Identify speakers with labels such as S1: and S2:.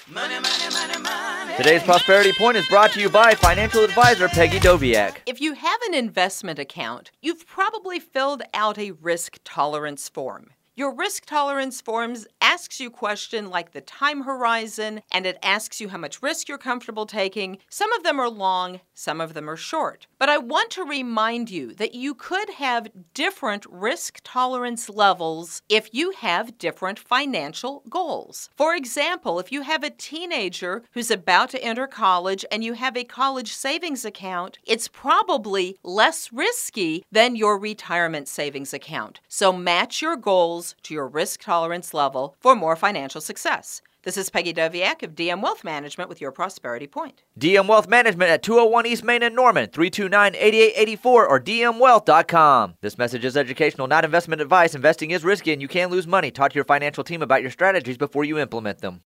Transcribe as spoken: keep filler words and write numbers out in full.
S1: Money, money, money, money.
S2: Today's Prosperity Point is brought to you by financial advisor Peggy Doviak.
S3: If you have an investment account, you've probably filled out a risk tolerance form. Your risk tolerance forms asks you questions like the time horizon, and it asks you how much risk you're comfortable taking. Some of them are long, some of them are short. But I want to remind you that you could have different risk tolerance levels if you have different financial goals. For example, if you have a teenager who's about to enter college and you have a college savings account, it's probably less risky than your retirement savings account. So match your goals to your risk tolerance level for more financial success. This is Peggy Doviak of D M Wealth Management with your Prosperity Point.
S2: D M Wealth Management at two oh one East Main in Norman, three two nine, eight eight eight four or d m wealth dot com. This message is educational, not investment advice. Investing is risky and you can lose money. Talk to your financial team about your strategies before you implement them.